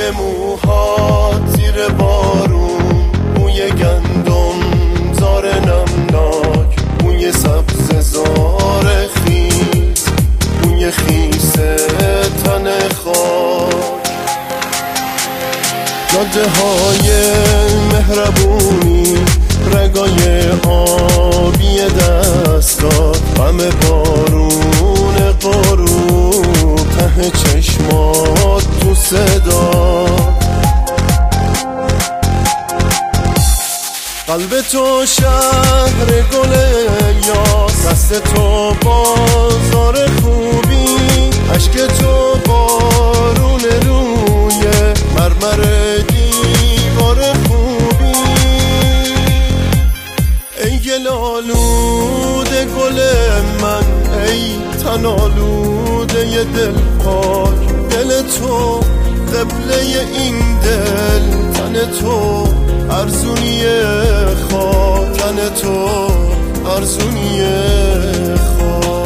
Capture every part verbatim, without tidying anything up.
موهات زیر بارون، بوی گندم زار نمناک، بوی سبز زار خیس، بوی خیس تن خاک. جاده های مهربونی، رگای آبی دستات، غم بارون غروب، ته چشمات تو صدا. قلب تو شهر گل یاس، دست تو بازار خوبی، اشک تو بارون روی مرمر دیوار خوبی. ای گل آلوده گل من، ای تن آلوده ی دل پاک، دل تو قبله این دل، تن تو ارزونی خاک، تن تو ارزونی خاک.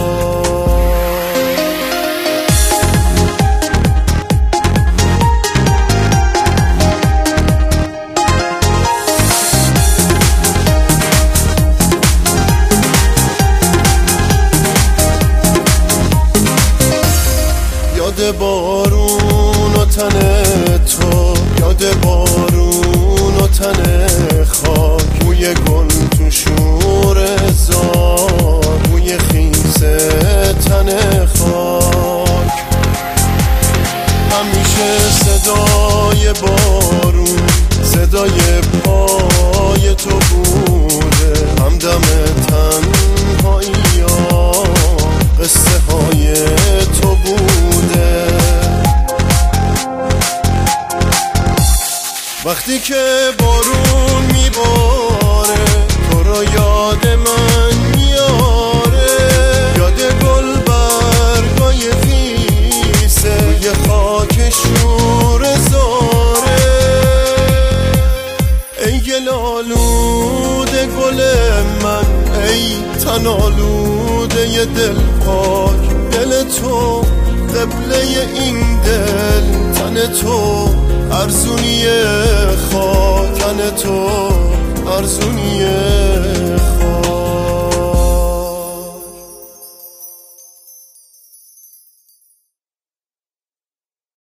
یاد بارون و تن تو، یاد بارون و تن خاک، بوی گل تو شور زار، بوی خیس تن خاک. همیشه صدای بارون، صدای پای تو بوده، همدم تنهایی ها قصه های تو بوده. وقتی که بارون میباره، تو رو یاد من میاره، یاد گل برگای خیسه، یه خاک شور زاره. ای گل آلوده گل من، ای تن آلوده ی دل پاک، دل تو قبله این دل، تن تو ارزونی خاک، تن تو ارزونی